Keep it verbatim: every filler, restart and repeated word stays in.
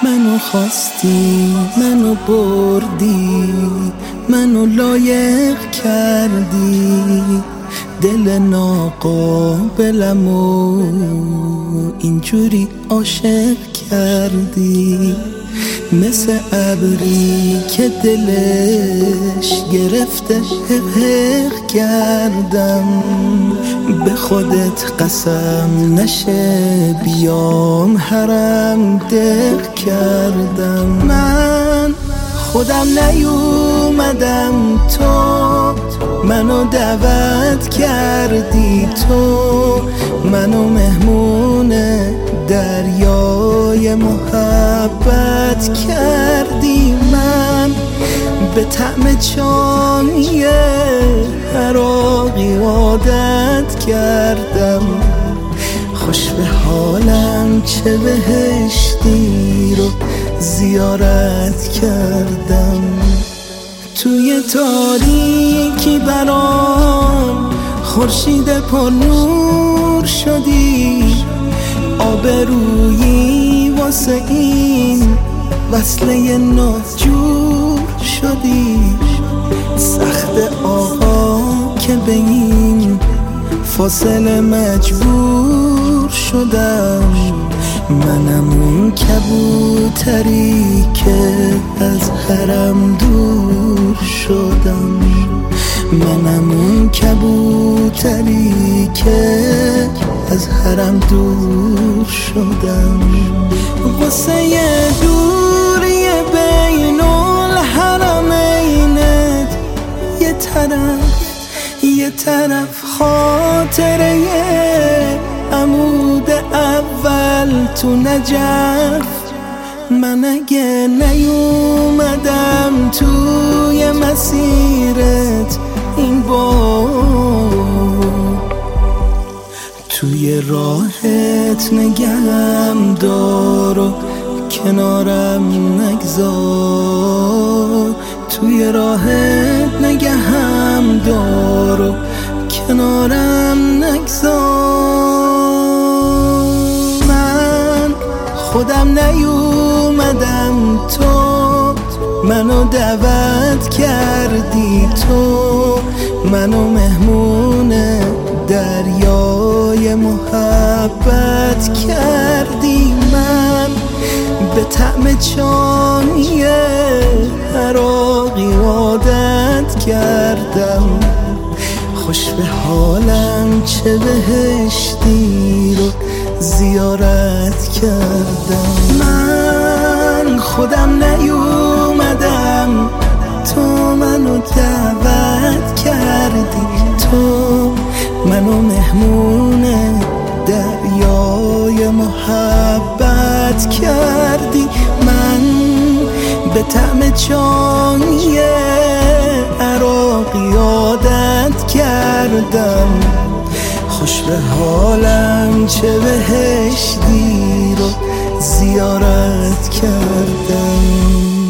منو خواستی، منو بردی، منو لایق کردی، دل ناقابلمو اینجوری عاشق کردی. مثل ابری که دلش گرفته حق حق کردم، به خودت قسم نشه بیام حرم دق کردم. من خودم نیومدم، تو منو دعوت کردی، تو منو مهمون دریای محبت کردی. من به طعم چای عراقی عادت کردم، خوش به حالم چه بهشتی رو زیارت کردم. توی تاریکی برام خورشید پر نور شدی، آبرویی واسه این وصله ناجور شدی. سخت آقا که به این فاصله مجبور شدم، منم اون کبوتری که از حرم دور شدم، منم اون کبوتری که از حرم دور شدم. واسه دوری بین الحرمینت یه طرف یه طرف خاطره عمود اول تو نجف. من اگه نیومدم توی مسیرت این بار، توی راهت نگهم دار و کنارم نگذار، توی راهت نگهم دار و کنارم نگذار. من خودم نیومدم، تو منو دعوت کردی، تو منو مهمون دریای محبت کردی. من به طعم چای عراقی عادت کردم، خوش به حالم چه بهشتی رو زیارت کردم. من خودم نیومدم، تو منو دعوت کردی، تو منو مهمون دریای محبت کردی. من به طعم چای عراقی عادت کردم، خوش به حالم چه بهشتی رو زیارت کردم.